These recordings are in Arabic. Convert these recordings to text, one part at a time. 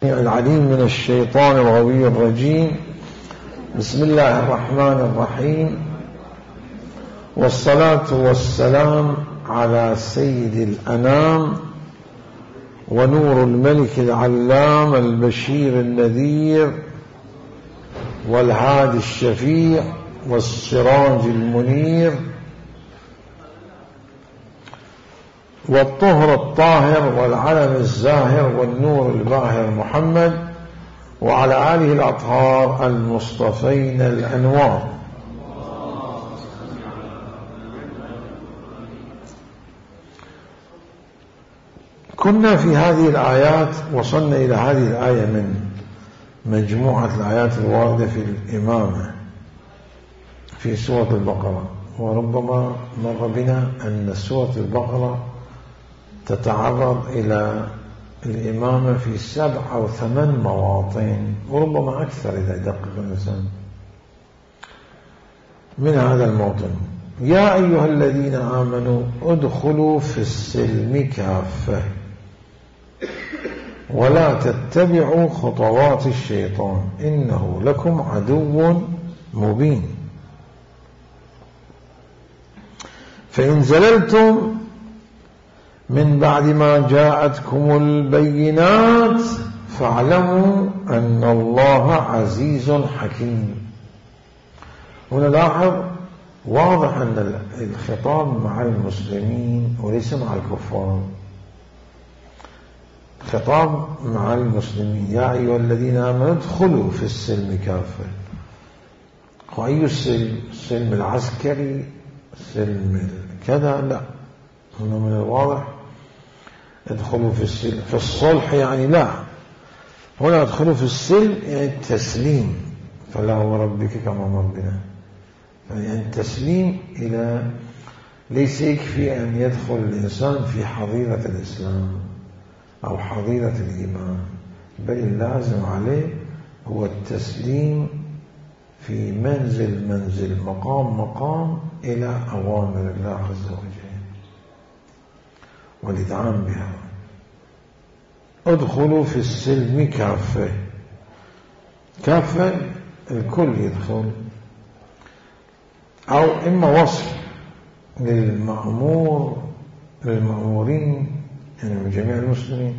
العليم من الشيطان الغوي الرجيم. بسم الله الرحمن الرحيم، والصلاة والسلام على سيد الأنام ونور الملك العلام البشير النذير والهادي الشفيع والسراج المنير والطهر الطاهر والعلم الزاهر والنور الباهر محمد وعلى آله الأطهار المصطفين الأنوار. كنا في هذه الآيات، وصلنا إلى هذه الآية من مجموعة الآيات الواردة في الإمامة في سورة البقرة، وربما مر بنا أن سورة البقرة تتعرض إلى الإمامة في 7 أو 8 مواطن، وربما أكثر إذا دقق الإنسان. من هذا الموطن: يا أيها الذين آمنوا ادخلوا في السلم كافة ولا تتبعوا خطوات الشيطان إنه لكم عدو مبين. فإن زللتم من بعد ما جاءتكم البينات فاعلموا أن الله عزيز حكيم. هنا لاحظ واضح أن الخطاب مع المسلمين وليس مع الكفار، خطاب مع المسلمين. يا أيها الذين آمنوا ادخلوا في السلم كافة. وأي السلم؟ السلم العسكري، سلم كذا؟ لا، هنا من الواضح ادخلوا في السلم في الصلح، يعني لا، هنا ادخلوا في السلم يعني التسليم. فلا وربك كما مر بنا، يعني التسليم إلى، ليس يكفي أن يدخل الإنسان في حظيرة الإسلام أو حظيرة الإيمان، بل اللازم عليه هو التسليم في منزل مقام إلى أوامر الله عز وجل والإذعان بها. ادخلوا في السلم كافة. كافة الكل يدخل، أو إما وصف للمأمورين يعني من جميع المسلمين،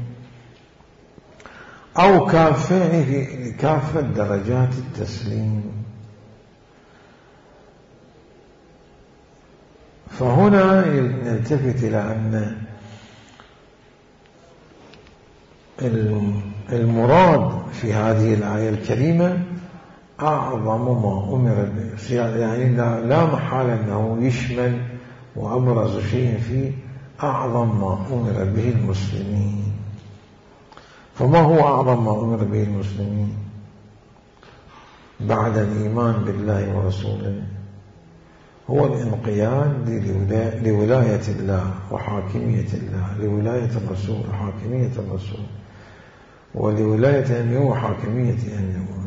أو كافة يعني في كافة درجات التسليم. فهنا نلتفت إلى أن المراد في هذه الآية الكريمة أعظم ما أمر به، يعني لا محال أنه يشمل وأبرز شيء فيه أعظم ما أمر به المسلمين. فما هو أعظم ما أمر به المسلمين بعد الإيمان بالله ورسوله؟ هو الانقياد لولاية الله وحاكمية الله، لولاية الرسول وحاكمية الرسول، ولولاية أمره وحاكمية أمره،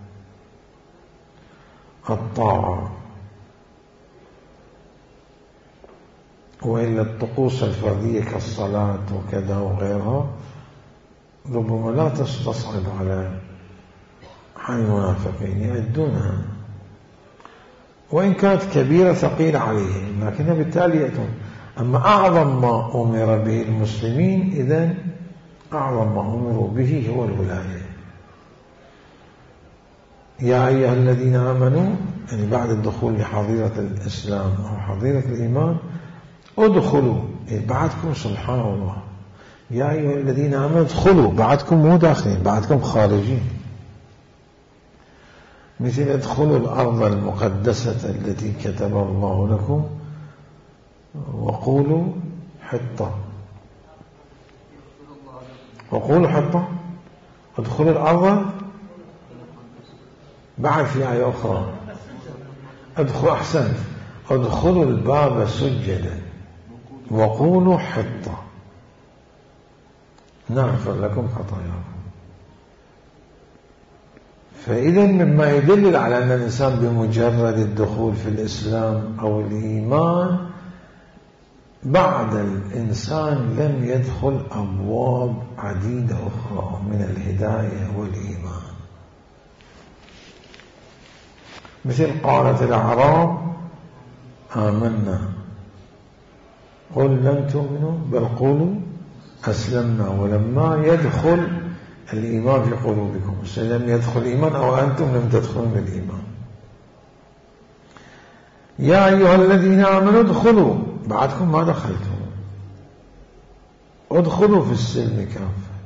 الطاعة. وإلا الطقوس الفردية كالصلاة وكذا وغيرها ربما لا تستصعب على المنافقين، يؤدونها، وإن كانت كبيرة ثقيلة عليهم، لكنها بالتالي يأتون. أما أعظم ما أمر به المسلمين، إذن أعظم ما أمروا به هو الولاية. يا أيها الذين آمنوا، يعني بعد الدخول لحظيرة الإسلام أو حظيرة الإيمان، ادخلوا، بعدكم سبحان الله. يا أيها الذين آمنوا ادخلوا، بعدكم مو داخلين، بعدكم خارجين. مثل ادخلوا الأرض المقدسة التي كتب الله لكم وقولوا حطة. وقولوا حطة، ادخلوا الأرض. بعد في آية أخرى ادخلوا، أحسن، ادخلوا الباب سجدا وقولوا حطة نغفر لكم خطاياكم. فإذا مما يدل على أن الإنسان بمجرد الدخول في الإسلام أو الإيمان بعد الإنسان لم يدخل أبواب عديدة أخرى من الهداية والإيمان، مثل قالت الأعراب آمنا قل لم تؤمنوا بل قولوا أسلمنا ولما يدخل الإيمان في قلوبكم. لم يدخل الإيمان أو أنتم لم تدخلون الإيمان. يا أيها الذين آمنوا ادخلوا، بعدكم ما دخلتم، ادخلوا في السلم كافة،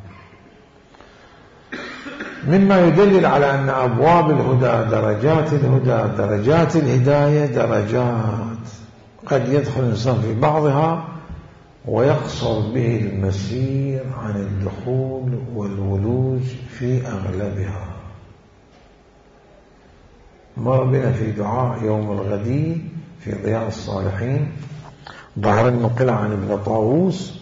مما يدلل على أن أبواب الهدى درجات، الهدى درجات، الهداية درجات، قد يدخل الإنسان في بعضها ويقصر به المسير عن الدخول والولوج في أغلبها. مر بنا في دعاء يوم الغدير في ضياء الصالحين ظهر النقل عن ابن طاووس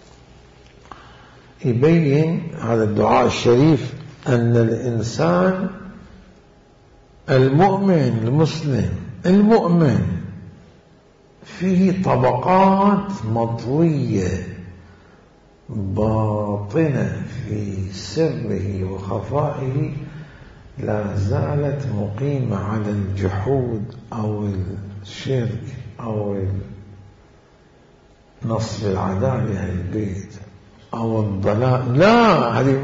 يبين هذا الدعاء الشريف أن الإنسان المؤمن المسلم المؤمن فيه طبقات مطوية باطنة في سره وخفائه لا زالت مقيمة على الجحود أو الشرك أو نصب العداء لأهل البيت أو الضلال. لا،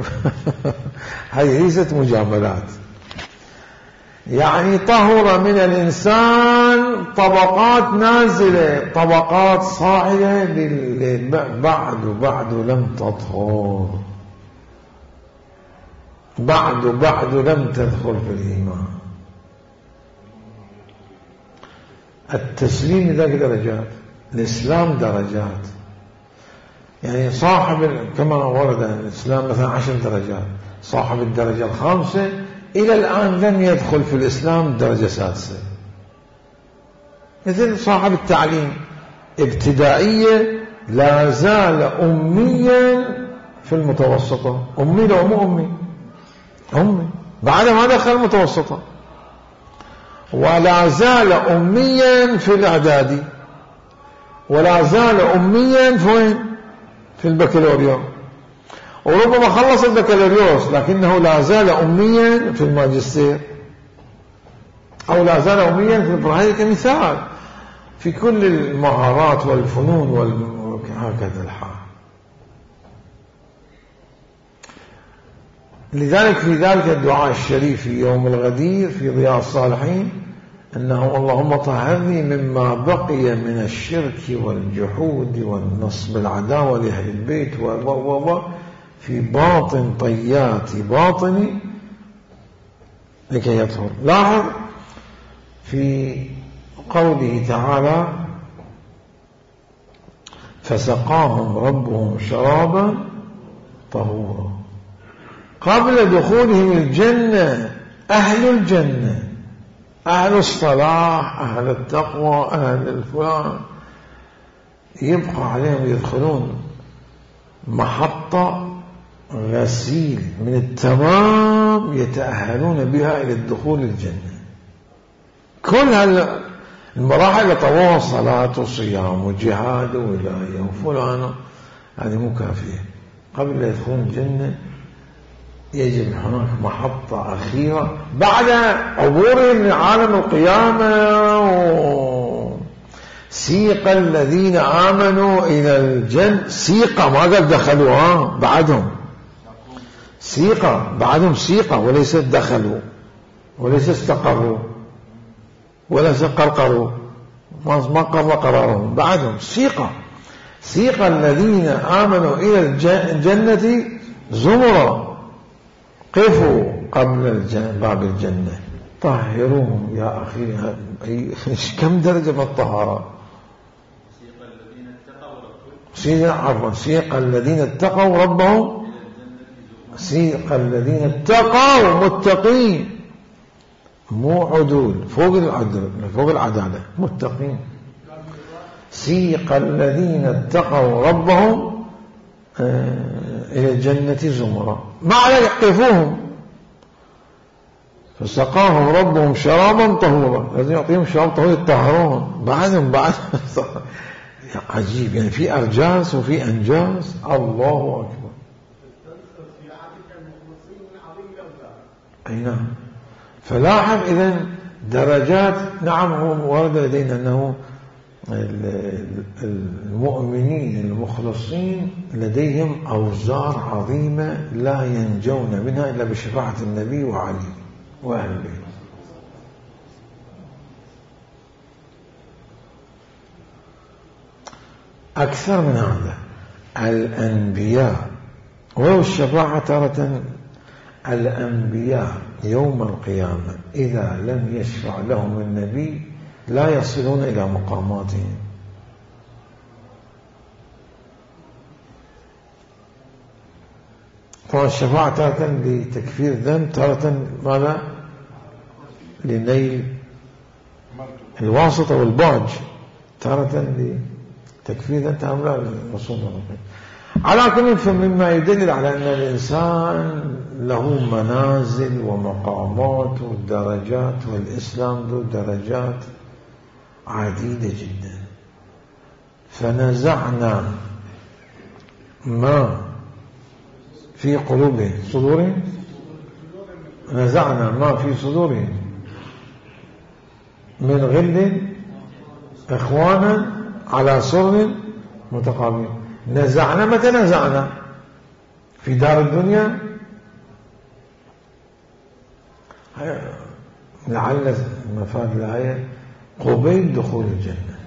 هذه ليست مجاملات. يعني طهر من الإنسان طبقات نازلة، طبقات صاعدة، بعد لم تطهر، بعد لم تدخل في الإيمان. التسليم ذاك درجات، الإسلام درجات. يعني صاحب كما ورد الإسلام مثلا 10 درجات، صاحب الدرجة الخامسة إلى الآن لم يدخل في الإسلام درجة سادسة. مثل صاحب التعليم ابتدائية لا زال أميا في المتوسطة، أمي لو مو أمي بعد ما دخل المتوسطة، ولا زال أميا في الإعدادي، ولا زال أميا في البكالوريوس، وربما خلص البكالوريوس لكنه لا زال أميا في الماجستير، أو لا زال أميا في البراهين كمثال في كل المهارات والفنون وهكذا الحال. لذلك في ذلك الدعاء الشريف في يوم الغدير في ضياء الصالحين أنه اللهم طهرني مما بقي من الشرك والجحود والنصب العداوة لأهل البيت في باطن طيات باطني لكي يطهر. لاحظ في قوله تعالى فسقاهم ربهم شرابا طهورا، قبل دخولهم الجنة أهل الجنة، أهل الصلاح، أهل التقوى، أهل الفلان، يبقى عليهم يدخلون محطة غسيل من التمام يتأهلون بها إلى الدخول الجنة. كل المراحل اللي طووها صلاة وصيام وجهاد وولاية وفلان هذه مو كافية. قبل لا يدخلون الجنة يجب هناك محطة أخيرة بعد عبورهم من عالم القيامة. سيق الذين آمنوا إلى الجنة، سيقة ما قال دخلوا، بعدهم سيقة، بعدهم سيقة، وليس دخلوا وليس استقروا وليس قرقروا، ما قر قرارهم، بعدهم سيقة. سيق الذين آمنوا إلى الجنة زمرا قفوا قبل باب الجنة طهروهم. يا أخي كم درجة من الطهارة؟ سيق الذين اتقوا ربهم، سيق الذين اتقوا متقين، مو عدول، فوق العدل، فوق العدالة، متقين. سيق الذين اتقوا ربهم إلى الجنة زمرا، معنى يقفوهم. فسقاهم ربهم شرابا طهورا، لازم يعطيهم شراب طهور يطهرون. بعد عجيب، يعني في أرجاس وفي أنجاس. الله أكبر. أي نعم. فلاحظ إذن درجات. نعم، هو ورد لدينا أنه المؤمنين المخلصين لديهم أوزار عظيمة لا ينجون منها إلا بشفاعة النبي وعلي وأهل البيت. أكثر من هذا الأنبياء، ولو الشفاعة تارة الأنبياء يوم القيامة إذا لم يشفع لهم النبي لا يصلون إلى مقاماتهم. فالشفاعة تارة لتكفير ذنب، تارة ماذا؟ لنيل الواسطة والبعج، تارة لتكفير ذنب، تارة للرسول. على كل، فمما يدلل على أن الإنسان له منازل ومقامات ودرجات، والإسلام ذو درجات عديدة جدا. فنزعنا ما في قلوبهم صدورهم، نزعنا ما في صدورهم من غل إخوانا على سرر متقابلين. نزعنا، متى نزعنا؟ في دار الدنيا، لعل مفاد الآية قبيل دخول الجنة.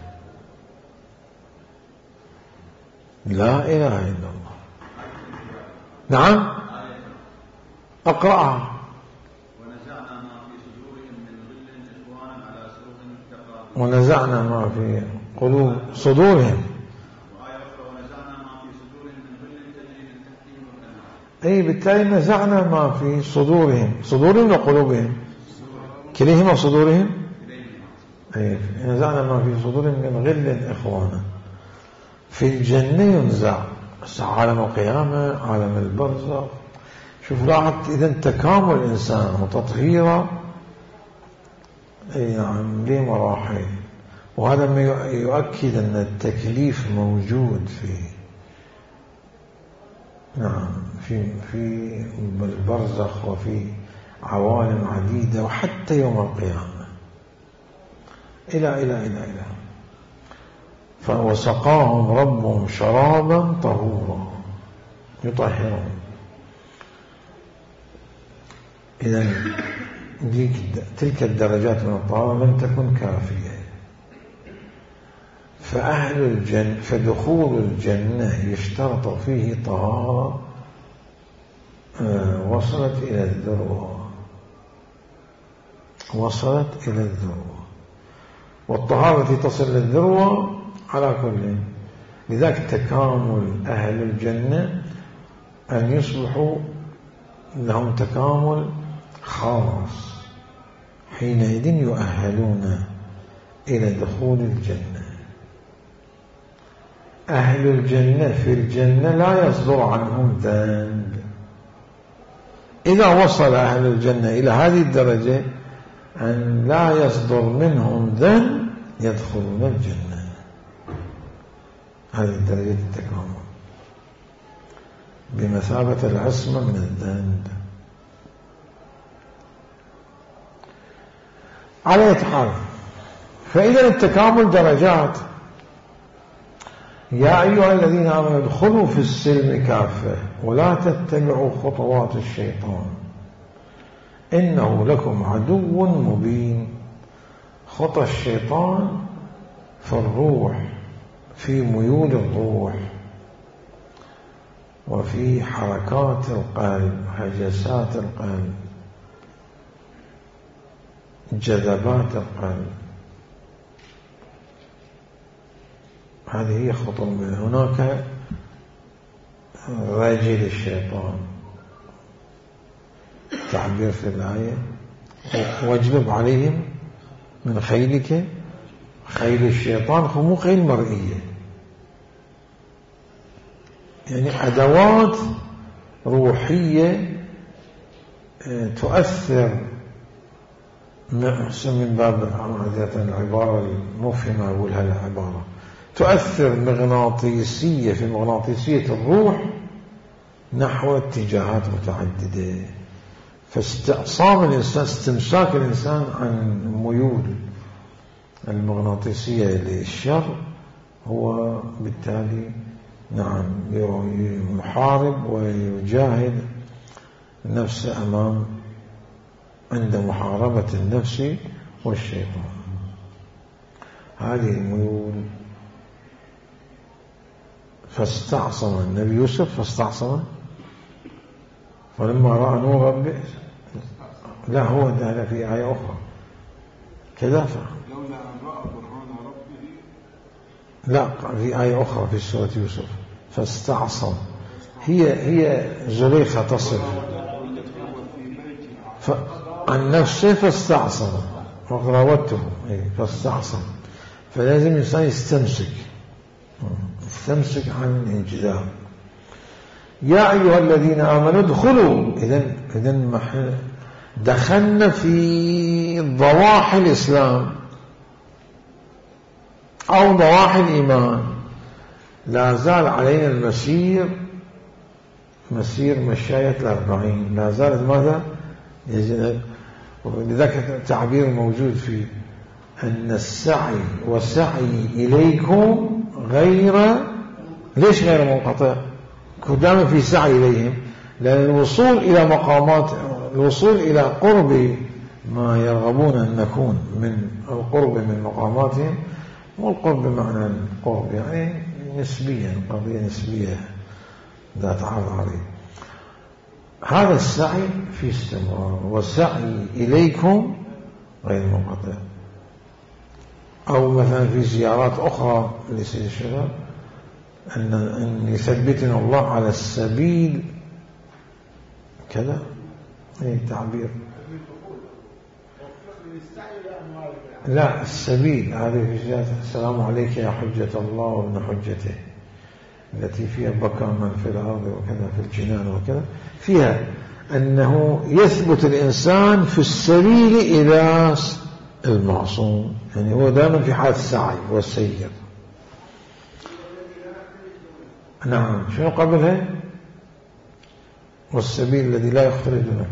لا إله إلا الله. نعم، أقرأها. ونزعنا ما في صدورهم من غل إخوانا على سرر متقابلين. ونزعنا ما في قلوب صدورهم، ونزعنا ما في صدورهم من غل تجري من تحتهم الأنهار. أي بالتالي نزعنا ما في صدورهم، صدورهم وقلوبهم كليهما صدورهم. أي نزعنا ما في صدورهم من غل إخوانا. في الجنة ينزع عالم القيامة، عالم البرزخ. شوف لاحظت إذن تكامل الإنسان وتطهيره نعم لمراحل، وهذا ما يؤكد أن التكليف موجود نعم في البرزخ وفي عوالم عديدة، وحتى يوم القيامة إلى فوسقاهم ربهم شرابا طهورا يطهرهم. إذن تلك الدرجات من الطهارة لم تكن كافية. فأهل الجنة، فدخول الجنة يشترط فيه طهارة وصلت إلى الذروة، والطهارة التي تصل للذروة على كل. لذلك تكامل أهل الجنة أن يصبحوا لهم تكامل خاص، حينئذ يؤهلون إلى دخول الجنة. أهل الجنة في الجنة لا يصدر عنهم ذنب. إذا وصل أهل الجنة إلى هذه الدرجة أن لا يصدر منهم ذنب يدخلون الجنة. هذه درجة التكامل بمثابة العصمة من الذنب. على يتحال. فإذا التكامل درجات. يا أيها الذين آمنوا ادخلوا في السلم كافة ولا تتبعوا خطوات الشيطان إنه لكم عدو مبين. خطى الشيطان في الروح، في ميول الروح، وفي حركات القلب، هجسات القلب، جذبات القلب. هذه هي خطوة من هناك. رجل الشيطان تعبير في الآية واجلب عليهم من خيلك. خيل الشيطان هو مو خيل مرئية، يعني أدوات روحية تؤثر من باب العبارة المفهمة أقولها العبارة تؤثر مغناطيسية في مغناطيسية الروح نحو اتجاهات متعددة. فاستعصام الإنسان، استمساك الإنسان عن ميول المغناطيسية للشر هو بالتالي نعم يحارب ويجاهد نفسه أمام عند محاربة النفس والشيطان. هذه الميول. فاستعصم النبي يوسف، فاستعصم فلما رأى نور ربه، لا هو ده في آية أخرى كذا لولا أن رأى برهان ربه، لا في آية أخرى في سورة يوسف فاستعصم. هي زليخة تصف عن نفسه فاستعصم وراودته فاستعصم. فلازم الإنسان يستمسك عن الانجذاب. يا أيها الذين آمنوا ادخلوا. إذن دخلنا في ضواحي الإسلام أو ضواحي الإيمان. لا زال علينا المسير، مسير مشاية 40. لا زالت ماذا؟ ولذلك تعبير موجود في أن السعي والسعي إليكم غير، ليش غير منقطع؟ دائما في سعي إليهم، لأن الوصول إلى مقامات، الوصول إلى قرب ما يرغبون أن نكون من القرب من مقاماتهم. والقرب بمعنى القرب يعني نسبيا، قضية نسبية ذات عرض. هذا السعي في استمرار، والسعي إليكم غير منقطع. أو مثلا في زيارات أخرى لسيد الشباب أن يثبتنا الله على السبيل كذا، أي تعبير. لا السبيل هذه في زيادة السلام عليك يا حجة الله وابن حجته التي فيها بكى من في الأرض وكذا في الجنان وكذا، فيها أنه يثبت الإنسان في السبيل إلى المعصوم، يعني هو دائما في حالة السعي والسير. نعم. شنو قبلها؟ والسبيل الذي لا يختلجنا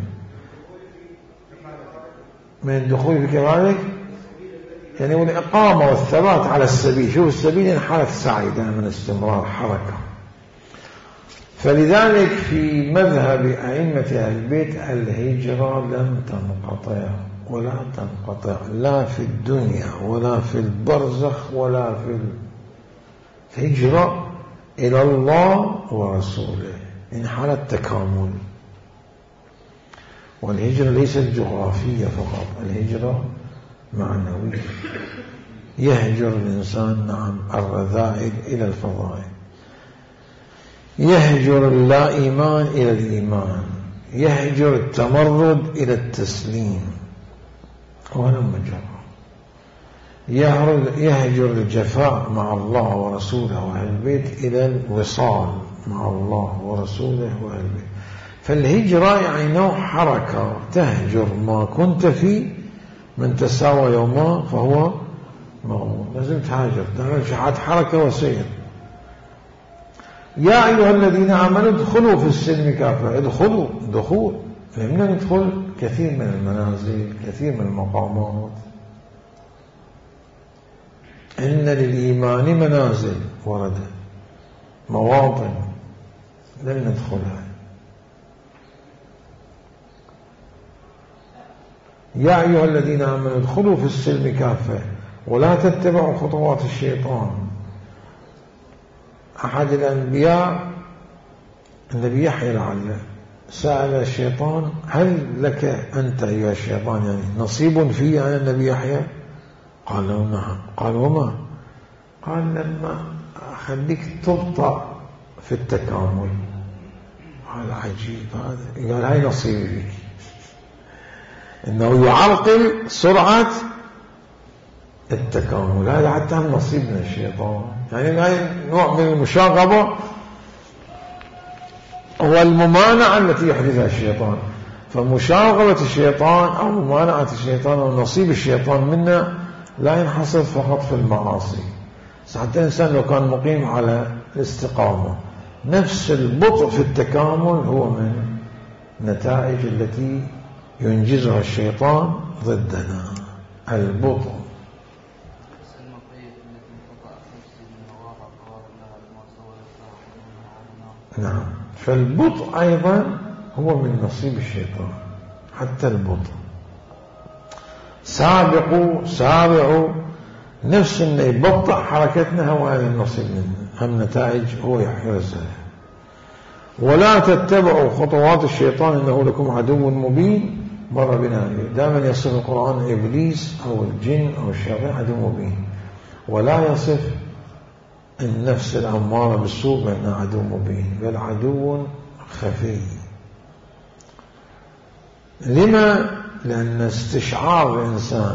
من الدخول في كمالك، يعني والإقامة والثبات على السبيل. شوف السبيل يعني حالة السعي دائما، استمرار حركة. فلذلك في مذهب أئمة أهل البيت الهجرة لم تنقطع ولا تنقطع، لا في الدنيا ولا في البرزخ ولا في الهجرة إلى الله ورسوله، إن حالة تكامل. والهجرة ليست جغرافية فقط، الهجرة معنوية. يهجر الإنسان نعم الرذائل إلى الفضائل، يهجر اللا إيمان إلى الإيمان، يهجر التمرد إلى التسليم ولم جرى، يهجر الجفاء مع الله ورسوله وأهل البيت إلى الوصال مع الله ورسوله وأهل البيت. فالهجرة يعني نوع حركة، تهجر ما كنت فيه، من تساوى يوما فهو مغمور، لازم تهاجر، تعمل شحات حركة وسير. يا أيها الذين آمنوا ادخلوا في السلم كافة. ادخلوا، دخول، فهمنا ندخل كثير من المنازل، كثير من المقامات. إن للإيمان منازل ورد، مواطن لن ندخلها. يا أيها الذين آمنوا ادخلوا في السلم كافة ولا تتبعوا خطوات الشيطان. أحد الأنبياء النبي يحيى لعله سأل الشيطان هل لك أنت أيها الشيطان يعني نصيب في أنا النبي يحيى؟ قال له نعم. قال وما؟ قال لما أخليك تبطأ في التكامل. قال عجيب هذا، قال هاي نصيبي فيك، إنه يعرقل سرعة التكامل. هذا حتى نصيب من الشيطان، يعني هاي نوع من المشاغبة والممانعة التي يحدثها الشيطان. فمشاغبة الشيطان أو ممانعة الشيطان أو نصيب الشيطان منا لا ينحصر فقط في المعاصي، حتى الإنسان لو كان مقيم على الاستقامة نفس البطء في التكامل هو من نتائج التي ينجزها الشيطان ضدنا، البطء. نعم، فالبطء أيضا هو من نصيب الشيطان، حتى البطء. سابعوا نفس إنه يبطئ حركتنا، هو هذا النصيب منه، هم نتائج هو يحرزها. ولا تتبعوا خطوات الشيطان إنه لكم عدو مبين. مر بنا دائما يصف القرآن إبليس أو الجن أو الشياطين عدو مبين، ولا يصف النفس الأمارة بالسوء بأنها عدو مبين، بل عدو خفي. لما؟ لأن استشعار الإنسان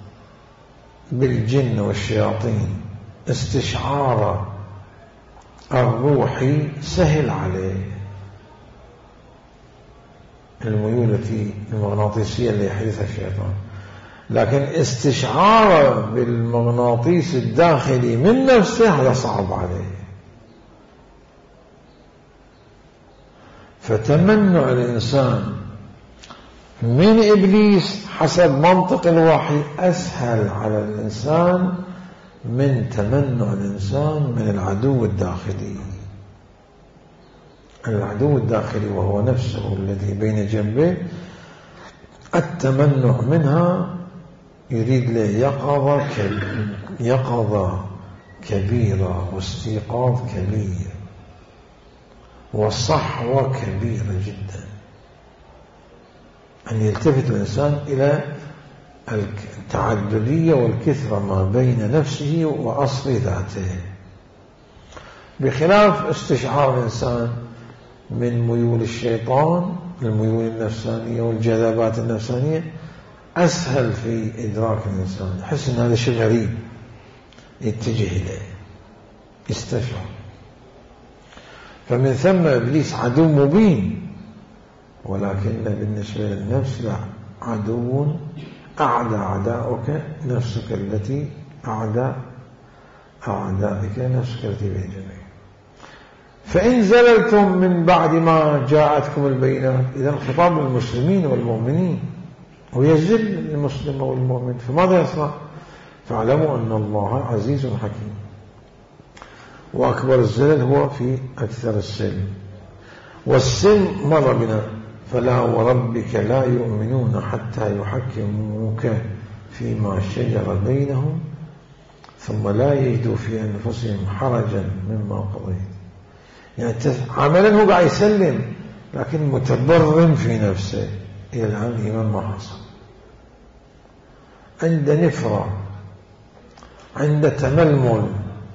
بالجن والشياطين استشعار الروحي سهل عليه، الميول المغناطيسية اللي يحدثها الشيطان، لكن استشعاره بالمغناطيس الداخلي من نفسه هذا صعب عليه. فتمنع الإنسان من إبليس حسب منطق الوحي أسهل على الإنسان من تمنع الإنسان من العدو الداخلي. العدو الداخلي وهو نفسه الذي بين جنبه، التمنع منها يريد له يقظة كبيرة واستيقاظ كبير وصحوة كبيرة جدا، أن يلتفت الإنسان إلى التعددية والكثرة ما بين نفسه وأصل ذاته، بخلاف استشعار الإنسان من ميول الشيطان، الميول النفسانية والجذبات النفسانية، أسهل في إدراك الإنسان، يحس أن هذا شيء غريب يتجه إليه يستشعر. فمن ثم إبليس عدو مبين، ولكن بالنسبة للنفس لا، عدو أعدى أعداؤك نفسك التي أعدى أعدائك نفسك التي بين جنبك. فإن زللتم من بعد ما جاءتكم البينات، إذا الخطاب للمسلمين والمؤمنين، ويزل المسلم والمؤمن، فماذا يصنع؟ فاعلموا أن الله عزيز حكيم. وأكبر الزلل هو في أكثر السلم، والسلم مر بنا، فلا وربك لا يؤمنون حتى يحكموك فيما شجر بينهم ثم لا يجدوا في أنفسهم حرجا مما قضيت. يعني عملا هو قاعد يسلم لكن متبرم في نفسه. إلى الآن الإيمان ما حصل، عند نفرة، عند تململ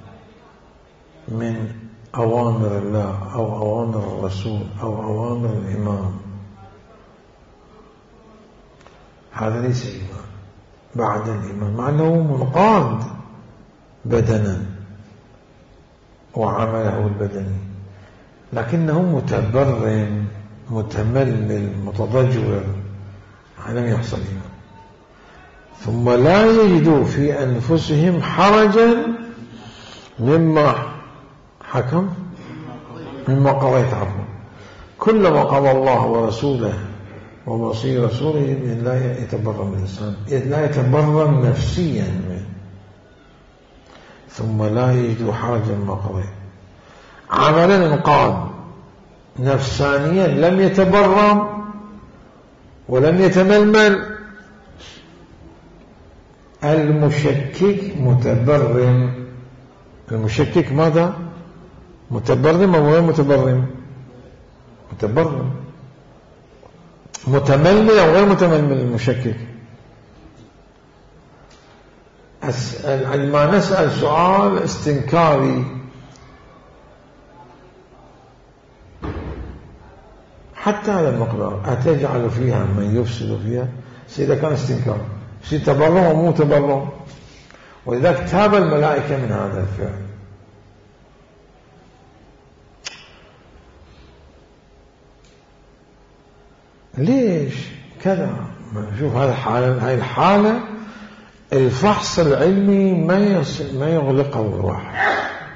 من أوامر الله أو أوامر الرسول أو أوامر الإمام، هذا ليس إيمان بعد الإيمان، مع أنه منقاد بدنا وعمله البدني، لكنه متبرم متململ متضجر، لم يحصل إيمان. ثم لا يجدوا في أنفسهم حرجا مما حكم مما قضيت عنه. كلما قضى الله ورسوله ووصي رسوله إن لا يتبرم الإنسان، لا يتبرم نفسيا منه. ثم لا يجدوا حرجا مما قضيت، عملا انقاد، نفسانيا لم يتبرم ولم يتململ. المشكك متبرم. المشكك ماذا؟ متبرم أو غير متبرم؟ متبرم. متململ أو غير متململ المشكك؟ عندما نسأل سؤال استنكاري حتى هذا المقدار، أتجعل فيها من يفسد فيها؟ سيدا كان استنكار، سيدا تبرم أو مو تبرم. ولذلك تاب الملائكة من هذا الفعل. ليش كذا؟ شوف هذه الحالة الفحص العلمي ما يغلقه الوحي.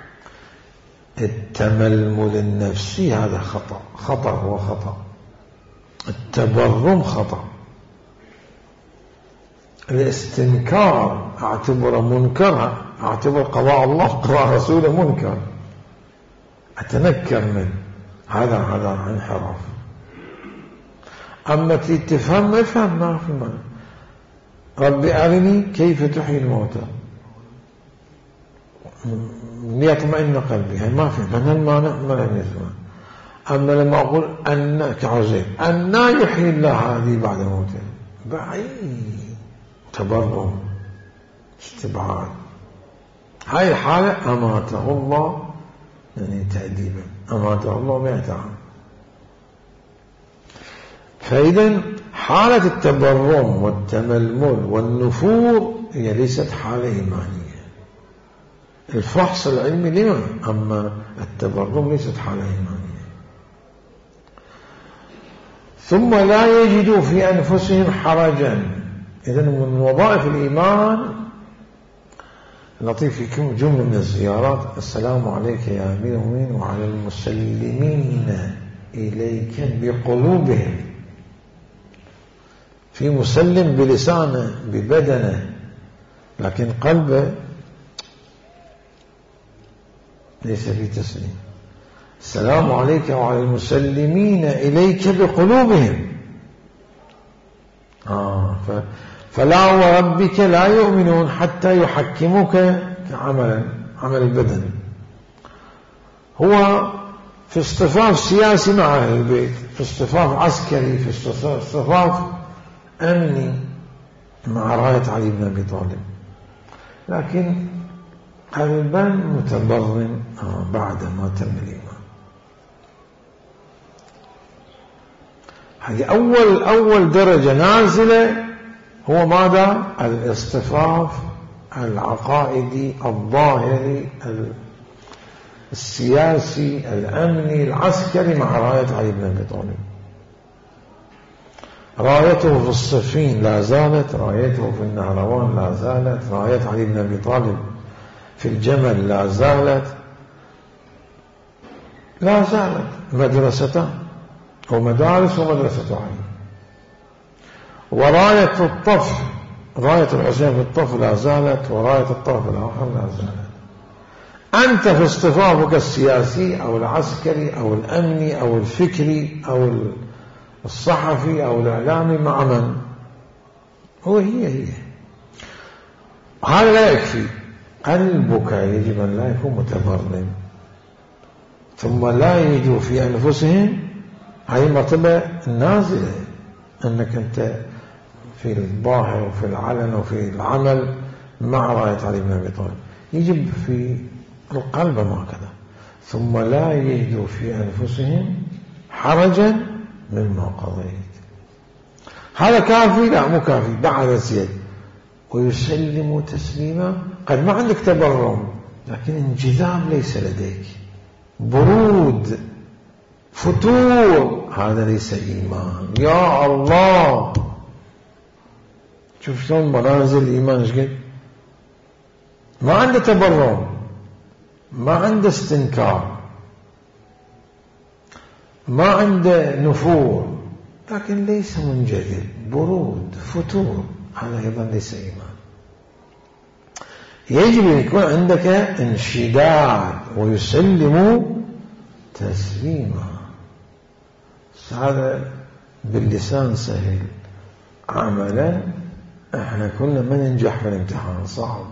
التململ النفسي هذا خطأ وخطأ. التبرم خطأ. الاستنكار اعتبره منكر، اعتبر قضاء الله قضاء رسوله منكر، اتنكر منه، هذا انحراف. اما تفهم افهم، ما في معنى. ربي أرني كيف تحيي الموتى ليطمئن قلبي، هي ما في من المانع ما لم يسمع. أما لما أقول أن كعزير أن يحيي الله هذه بعد موته، بعيد، تبرم، استبعاد. هاي الحالة أماته الله، يعني تأديبا أماته الله 100 عام. فإذا حالة التبرم والتململ والنفور هي ليست حالة إيمانية. الفحص العلمي لما، أما التبرم ليست حالة إيمانية. ثم لا يجدوا في أنفسهم حرجا. إذن من وظائف الإيمان لطيف فيكم جملة من الزيارات: السلام عليك يا أمير المؤمنين وعلى المسلمين إليك بقلوبهم. في مسلم بلسانه ببدنه، لكن قلبه ليس في تسليم. السلام عليك وعلى المسلمين إليك بقلوبهم. فلا وربك لا يؤمنون حتى يحكموك عمل البدن. هو في اصطفاف سياسي مع أهل البيت، في اصطفاف عسكري، في اصطفاف أمني مع راية علي بن أبي طالب، لكن قلبا متبرم بعد ما تم الإيمان. هذه أول درجة نازلة، هو ماذا؟ الاصطفاف العقائدي الظاهري السياسي الأمني العسكري مع راية علي بن أبي طالب. رايته في الصفين لا زالت، رايته في النهروان لا زالت، راية علي بن أبي طالب في الجمل لا زالت، مدرستان، ومدارس ومدرسة علي. وراية الطف، راية الحسين في الطف لا زالت، وراية الطرف الآخر لا زالت. أنت في اصطفافك السياسي أو العسكري أو الأمني أو الفكري أو الصحفي أو الإعلامي مع من؟ هي هذا لا يكفي. قلبك يجب أن لا يكون متبرم. ثم لا يجوا في أنفسهم، هذه مرتبة نازلة، أنك أنت في الظاهر وفي العلن وفي العمل مع راية علي بن أبي طالب. يجب في القلب ما كذا. ثم لا يجدوا في أنفسهم حرجا مما قضيت. هذا كافي؟ لا مو كافي، بعد زيد. ويسلم تسليما. قد ما عندك تبرم، لكن انجذاب ليس لديك، برود، فتور، هذا ليس إيمان. يا الله، شوف شلون منازل الإيمان ايش قد. ما عنده تبرم، ما عنده استنكار، ما عنده نفور، لكن ليس منجذب، برود، فتور، هذا أيضا ليس إيمان. يجب أن يكون عندك انشداد ويسلم تسليما. هذا باللسان سهل، عملا احنا كنا ما ننجح في الامتحان، صعب.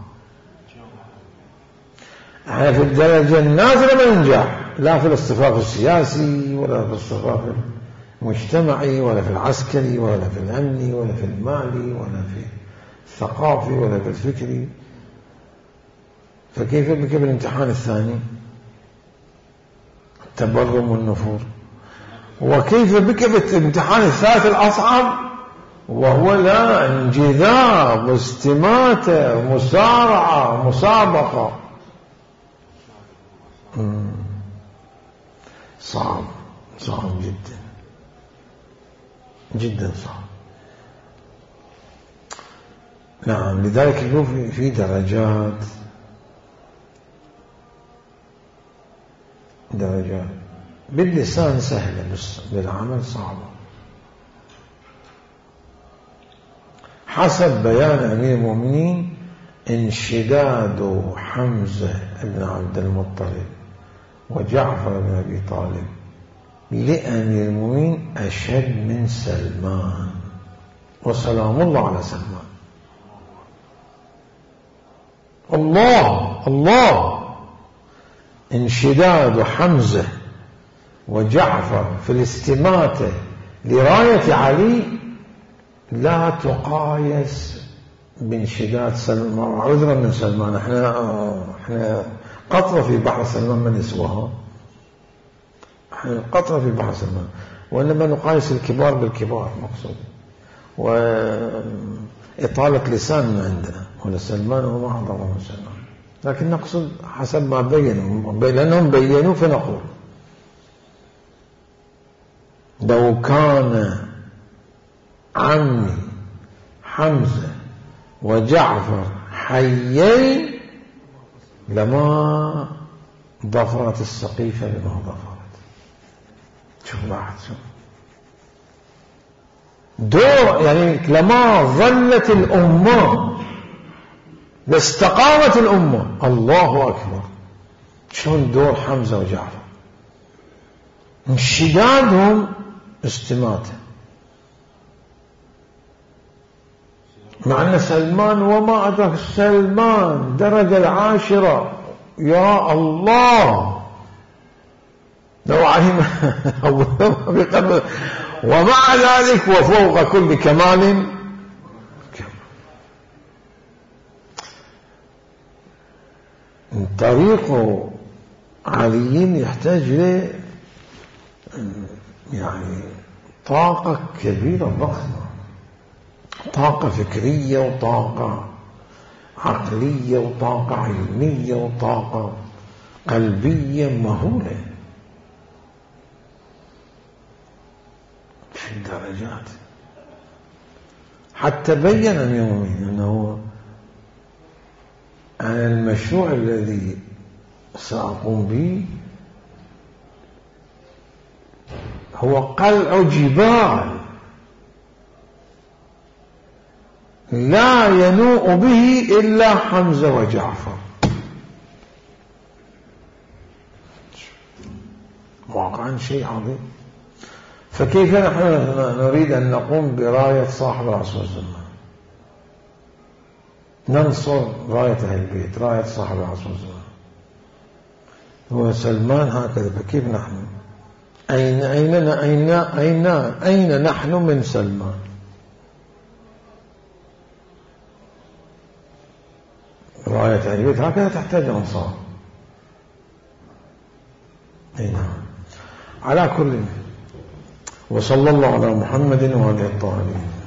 احنا في الدرجة النازلة ما ننجح، لا في الاصطفاف السياسي ولا في الاصطفاف المجتمعي ولا في العسكري ولا في الأمني ولا في المالي ولا في الثقافي ولا في الفكري. فكيف بك بالامتحان الثاني؟ التبرم والنفور. وكيف بك بالامتحان الثالث الأصعب، وهو لا انجذاب واستماتة مسارعة مسابقة. صعب جدا جدا صعب. نعم، لذلك يقول في درجات باللسان سهلة، بالعمل صعبة. حسب بيان أمير المؤمنين انشداد حمزة بن عبد المطلب وجعفر بن أبي طالب لأمير المؤمنين أشد من سلمان، وسلام الله على سلمان. الله انشداد حمزة وجعفر في الاستماتة لراية علي لا تقايس بانشداد سلمان. عذرا من سلمان، احنا قطرة في بحر سلمان ما نسواها، احنا قطرة في بحر سلمان، وإنما نقايس الكبار بالكبار مقصود، وإطالة لسان من عندنا، ولا سلمان وما أعظم من سلمان، لكن نقصد حسب ما بينوا، لأنهم بينوا فنقول لو كان عمي حمزة وجعفر حيين لما ظفرت السقيفة بما ظفرت. شوف واحد شوف دور، يعني لما ظلت الأمة لاستقامت الأمة. الله أكبر، شلون دور حمزة وجعفر، انشدادهم استماته، مع أن سلمان وما أدرك سلمان درجة العاشرة، يا الله لو علم ومع ذلك وفوق كل كمال. طريق علي يحتاج له يعني طاقة كبيرة ضخمة، طاقة فكرية وطاقة عقلية وطاقة علمية وطاقة قلبية مهولة في الدرجات. حتى بين أمير المؤمنين أنه أنا المشروع الذي سأقوم به هو قلع جبال لا ينوء به إلا حمزة وجعفر. واقعا شيء عظيم. فكيف نحن نريد أن نقوم براية صاحب العصر والزمان، ننصر راية أهل البيت، راية صاحب العصر والزمان. هو سلمان هكذا، فكيف نحن أين نحن من سلمان؟ راية أهل البيت هكذا تحتاج أنصار. نعم. على كل، وصلى الله على محمد وعلى آله الطاهرين.